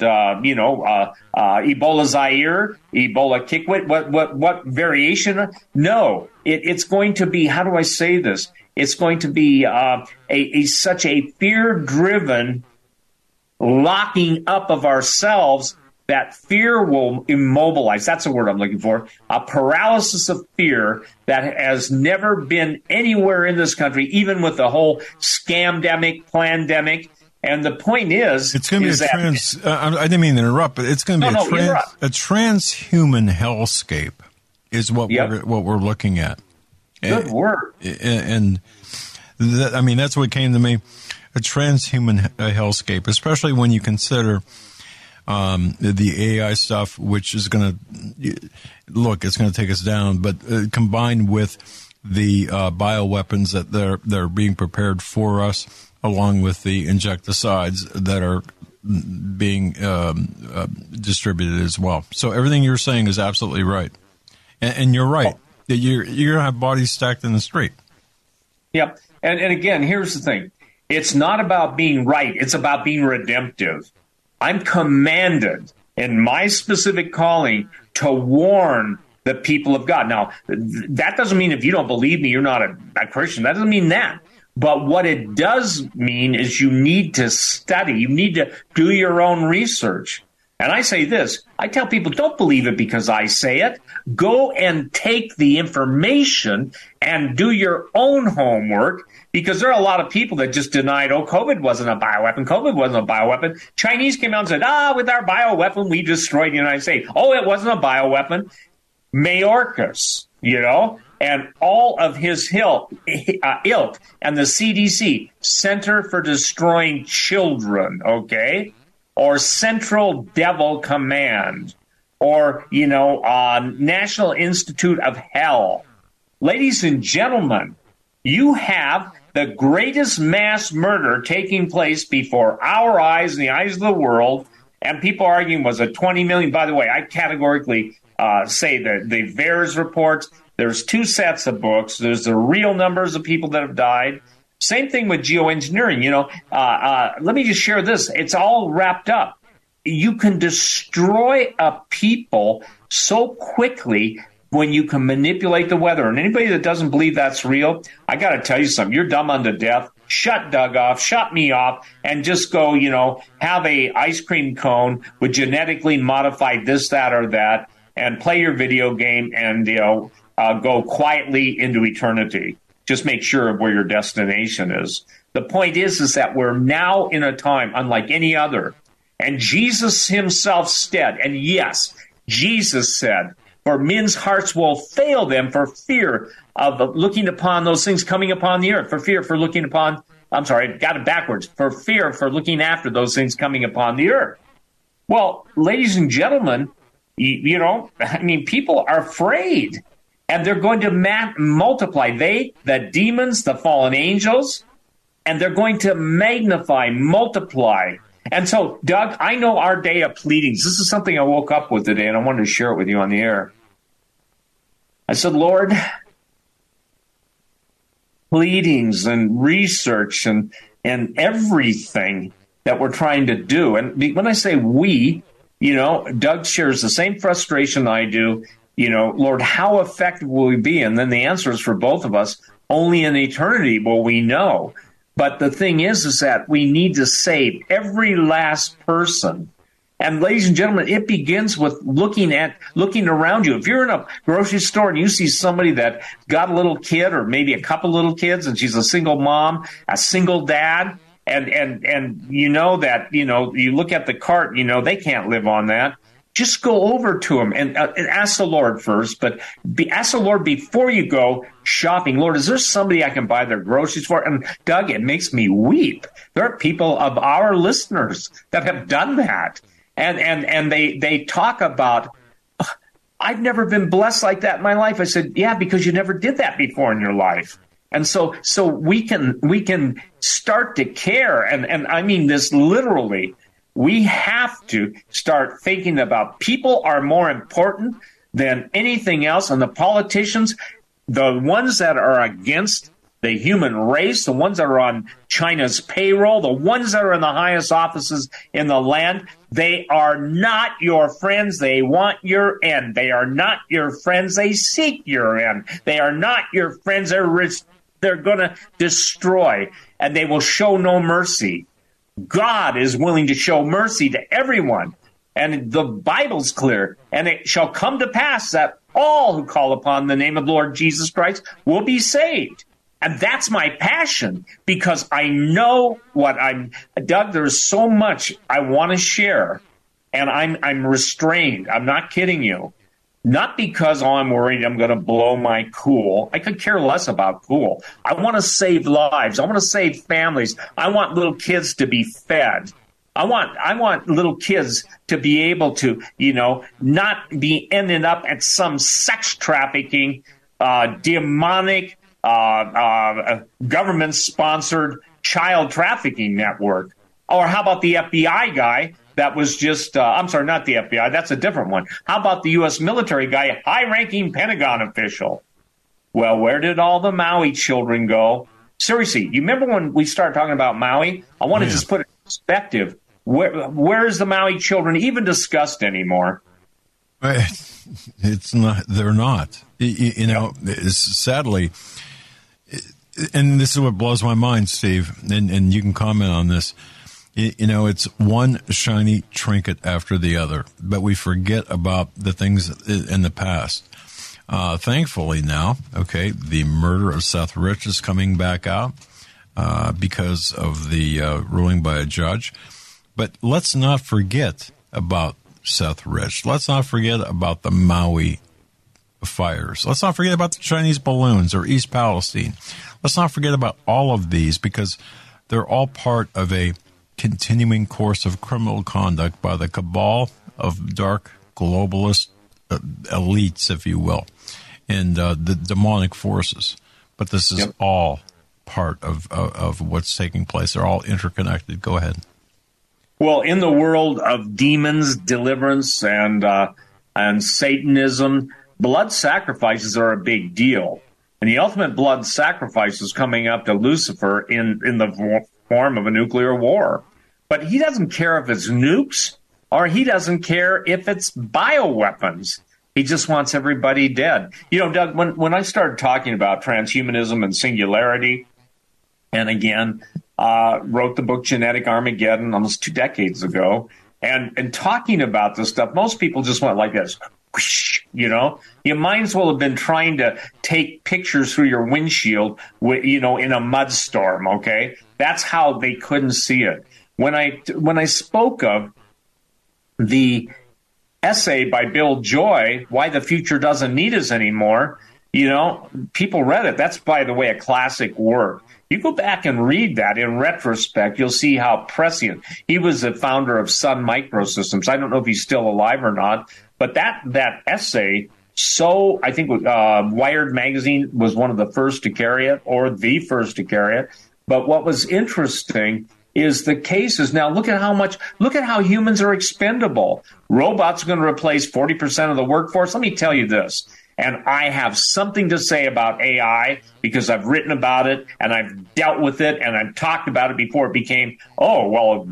Ebola Zaire, Ebola Kikwit? What variation? No, it's going to be, how do I say this? It's going to be such a fear-driven locking up of ourselves that fear will immobilize. That's the word I'm looking for. A paralysis of fear that has never been anywhere in this country, even with the whole scamdemic, plandemic. And the point is, it's going to be I didn't mean to interrupt, but it's going to be a transhuman hellscape is what we're looking at. Good word. And that's what came to me. A transhuman hellscape, especially when you consider the AI stuff, which is going to it's going to take us down, but combined with the bioweapons that they're being prepared for us, along with the insecticides that are being distributed as well. So everything you're saying is absolutely right, and you're right. You're going to have bodies stacked in the street. Yep, and again, here's the thing. It's not about being right. It's about being redemptive. I'm commanded in my specific calling to warn the people of God. Now, that doesn't mean if you don't believe me, you're not a Christian. That doesn't mean that. But what it does mean is you need to study. You need to do your own research. And I say this. I tell people, don't believe it because I say it. Go and take the information and do your own homework, because there are a lot of people that just denied, COVID wasn't a bioweapon. COVID wasn't a bioweapon. Chinese came out and said, with our bioweapon, we destroyed the United States. Oh, it wasn't a bioweapon. Mayorkas, and all of his ilk and the CDC, Center for Destroying Children, okay? Or Central Devil Command, or, National Institute of Hell. Ladies and gentlemen, you have the greatest mass murder taking place before our eyes and the eyes of the world, and people arguing, was it 20 million? By the way, I categorically say that the VAERS reports, there's two sets of books. There's the real numbers of people that have died. Same thing with geoengineering. Let me just share this. It's all wrapped up. You can destroy a people so quickly when you can manipulate the weather. And anybody that doesn't believe that's real, I got to tell you something. You're dumb unto death. Shut Doug off, shut me off, and just go, have a ice cream cone with genetically modified this, that, or that, and play your video game and, go quietly into eternity. Just make sure of where your destination is. The point is that we're now in a time unlike any other. And Jesus himself said, and yes, Jesus said, for men's hearts will fail them for fear of looking upon those things coming upon the earth, for fear for looking upon, I'm sorry, I got it backwards, for fear for looking after those things coming upon the earth. Well, ladies and gentlemen, you know, I mean, people are afraid, and they're going to multiply. The demons, the fallen angels, and they're going to magnify, multiply. And so, Doug, I know our day of pleadings. This is something I woke up with today, and I wanted to share it with you on the air. I said, Lord, pleadings and research and everything that we're trying to do. And when I say we, you know, Doug shares the same frustration I do. You know, Lord, how effective will we be? And then the answer is for both of us, only in eternity will we know. But the thing is that we need to save every last person. And ladies and gentlemen, it begins with looking around you. If you're in a grocery store and you see somebody that got a little kid or maybe a couple little kids and she's a single mom, a single dad, and you know that, you know, you look at the cart, you know, they can't live on that. Just go over to them and ask the Lord first, but ask the Lord before you go shopping. Lord, is there somebody I can buy their groceries for? And Doug, it makes me weep. There are people of our listeners that have done that. And they talk about, I've never been blessed like that in my life. I said, yeah, because you never did that before in your life. And so we can start to care. And I mean this literally. We have to start thinking about people are more important than anything else. And the politicians, the ones that are against the human race, the ones that are on China's payroll, the ones that are in the highest offices in the land, they are not your friends. They want your end. They are not your friends. They seek your end. They are not your friends. They're going to destroy, and they will show no mercy. God is willing to show mercy to everyone. And the Bible's clear. And it shall come to pass that all who call upon the name of the Lord Jesus Christ will be saved. And that's my passion, because I know Doug, there's so much I want to share, and I'm restrained. I'm not kidding you. Not because, I'm worried I'm going to blow my cool. I could care less about cool. I want to save lives. I want to save families. I want little kids to be fed. I want little kids to be able to, you know, not be ending up at some sex trafficking, demonic, government-sponsored child trafficking network. Or how about the FBI guy that was just, I'm sorry, not the FBI, that's a different one. How about the U.S. military guy, high-ranking Pentagon official? Well, where did all the Maui children go? Seriously, you remember when we started talking about Maui? I want to just put it in perspective. Where is the Maui children even discussed anymore? It's not. They're not. You know, sadly, and this is what blows my mind, Steve, and you can comment on this. You know, it's one shiny trinket after the other, but we forget about the things in the past. Thankfully now, okay, the murder of Seth Rich is coming back out because of the ruling by a judge. But let's not forget about Seth Rich. Let's not forget about the Maui fires. Let's not forget about the Chinese balloons or East Palestine. Let's not forget about all of these, because they're all part of a continuing course of criminal conduct by the cabal of dark globalist elites, if you will, and the demonic forces. But this is all part of what's taking place. They're all interconnected. Go ahead. Well, in the world of demons, deliverance, and Satanism, blood sacrifices are a big deal. And the ultimate blood sacrifice is coming up to Lucifer in the form of a nuclear war. But he doesn't care if it's nukes, or he doesn't care if it's bioweapons. He just wants everybody dead. You know, Doug, when I started talking about transhumanism and singularity, and again, wrote the book Genetic Armageddon almost 2 decades ago, and talking about this stuff, most people just went like this. Whoosh, you know, you might as well have been trying to take pictures through your windshield, you know, in a mud storm. Okay, that's how they couldn't see it. When I spoke of the essay by Bill Joy, Why the Future Doesn't Need Us Anymore, people read it. That's, by the way, a classic work. You go back and read that in retrospect, you'll see how prescient. He was the founder of Sun Microsystems. I don't know if he's still alive or not, but that essay, I think Wired magazine was one of the first to carry it, or the first to carry it. But what was interesting is the cases. Now, look at how humans are expendable. Robots are going to replace 40% of the workforce. Let me tell you this. And I have something to say about AI because I've written about it and I've dealt with it and I've talked about it before it became, for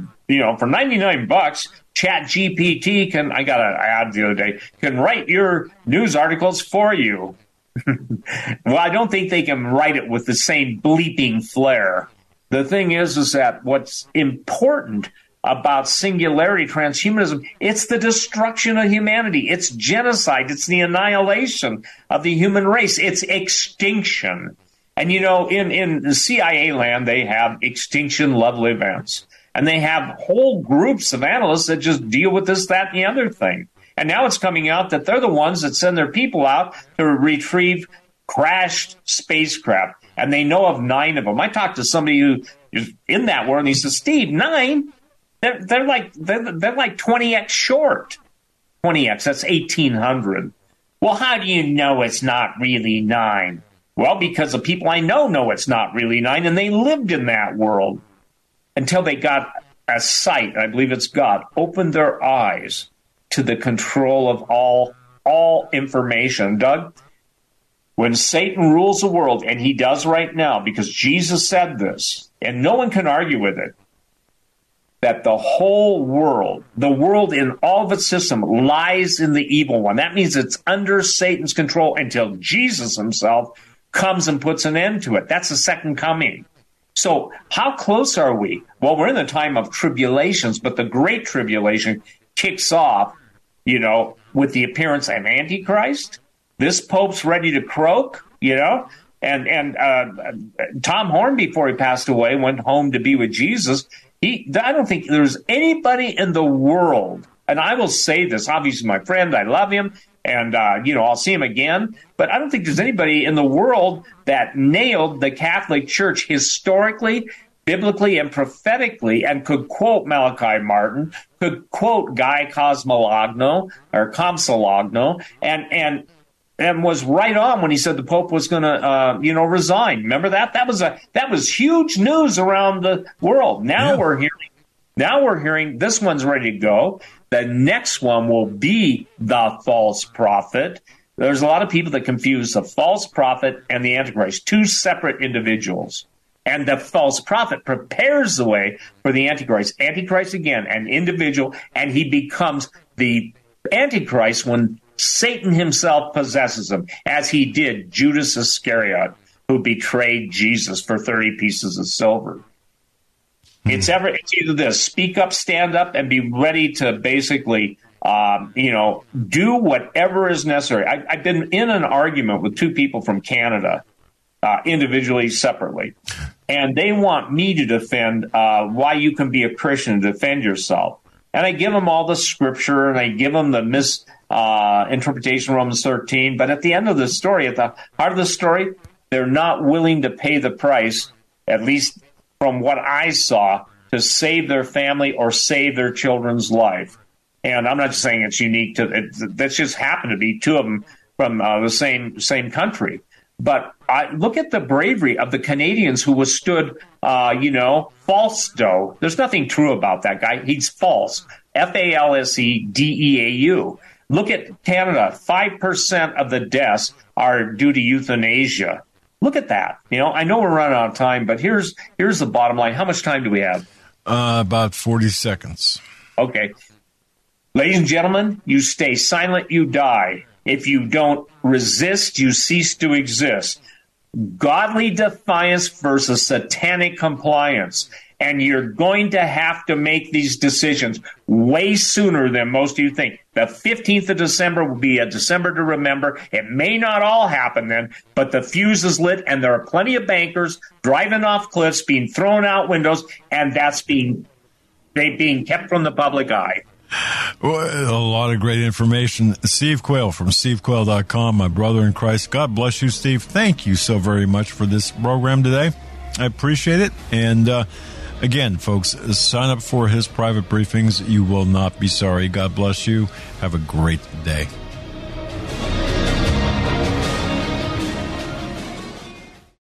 $99, ChatGPT I got an ad the other day, can write your news articles for you. Well, I don't think they can write it with the same bleeping flair. The thing is that what's important about singularity transhumanism, it's the destruction of humanity. It's genocide. It's the annihilation of the human race. It's extinction. And, in the CIA land, they have extinction level events. And they have whole groups of analysts that just deal with this, that, and the other thing. And now it's coming out that they're the ones that send their people out to retrieve crashed spacecraft. And they know of 9 of them. I talked to somebody who is in that world, and he says, Steve, 9? They're like 20x short. 20x, that's 1,800. Well, how do you know it's not really 9? Well, because the people I know it's not really 9, and they lived in that world until they got a sight, I believe it's God, opened their eyes to the control of all information. Doug, when Satan rules the world, and he does right now, because Jesus said this, and no one can argue with it, that the whole world, the world in all of its system, lies in the evil one. That means it's under Satan's control until Jesus himself comes and puts an end to it. That's the second coming. So how close are we? Well, we're in the time of tribulations, but the great tribulation kicks off, with the appearance of Antichrist. This Pope's ready to croak, and Tom Horn, before he passed away, went home to be with Jesus. I don't think there's anybody in the world, and I will say this, obviously my friend, I love him, and, I'll see him again, but I don't think there's anybody in the world that nailed the Catholic Church historically, biblically, and prophetically, and could quote Malachi Martin, could quote Guy Cosmologno, and was right on when he said the Pope was going to, resign. Remember that? That was huge news around the world. Now we're hearing this one's ready to go. The next one will be the false prophet. There's a lot of people that confuse the false prophet and the Antichrist, 2 separate individuals. And the false prophet prepares the way for the Antichrist. Antichrist, again, an individual, and he becomes the Antichrist when Satan himself possesses him, as he did Judas Iscariot, who betrayed Jesus for 30 pieces of silver. It's either this: speak up, stand up, and be ready to basically, do whatever is necessary. I've been in an argument with 2 people from Canada, individually, separately, and they want me to defend why you can be a Christian and defend yourself. And I give them all the scripture, and I give them the interpretation of Romans 13. But at the end of the story, at the heart of the story, they're not willing to pay the price, at least from what I saw, to save their family or save their children's life. And I'm not just saying it's unique to it. That's just happened to be 2 of them from the same country. But I look at the bravery of the Canadians who withstood, Falsedeau. There's nothing true about that guy. He's false. Falsedeau. Look at Canada. 5% of the deaths are due to euthanasia. Look at that. I know we're running out of time, but here's the bottom line. How much time do we have? About 40 seconds. Okay. Ladies and gentlemen, you stay silent, you die. If you don't resist, you cease to exist. Godly defiance versus satanic compliance. And you're going to have to make these decisions way sooner than most of you think. The 15th of December will be a December to remember. It may not all happen then, but the fuse is lit, and there are plenty of bankers driving off cliffs, being thrown out windows, and that's being kept from the public eye. Well, a lot of great information. Steve Quayle from stevequayle.com, my brother in Christ. God bless you, Steve. Thank you so very much for this program today. I appreciate it. And again, folks, sign up for his private briefings. You will not be sorry. God bless you. Have a great day.